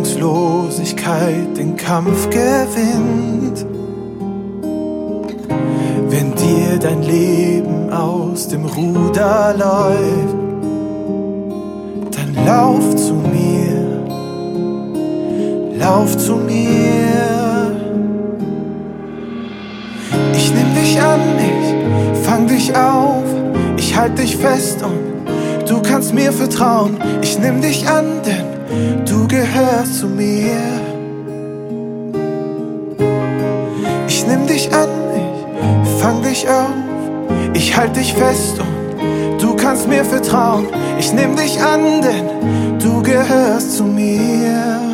Hoffnungslosigkeit den Kampf gewinnt. Wenn dir dein Leben aus dem Ruder läuft, dann lauf zu mir, lauf zu mir. Ich nimm dich an, ich fang dich auf, ich halt dich fest und du kannst mir vertrauen. Ich nimm dich an, denn du gehörst zu mir. Ich nimm dich an, ich fang dich auf, ich halt dich fest und du kannst mir vertrauen. Ich nimm dich an, denn du gehörst zu mir.